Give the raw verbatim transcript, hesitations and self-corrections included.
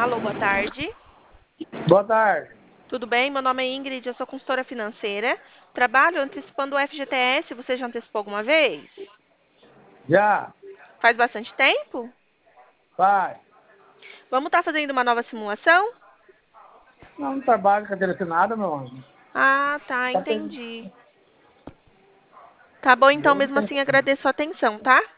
Alô, boa tarde. Boa tarde. Tudo bem? Meu nome é Ingrid, eu sou consultora financeira. Trabalho antecipando o F G T S. Você já antecipou alguma vez? Já, Faz bastante tempo? vai. Vamos estar fazendo uma nova simulação? Não, não trabalho com carteira assinada, meu amigo. Ah, tá, Só tem, entendi. Tá bom, então, eu não mesmo tenho. assim, agradeço a atenção, tá?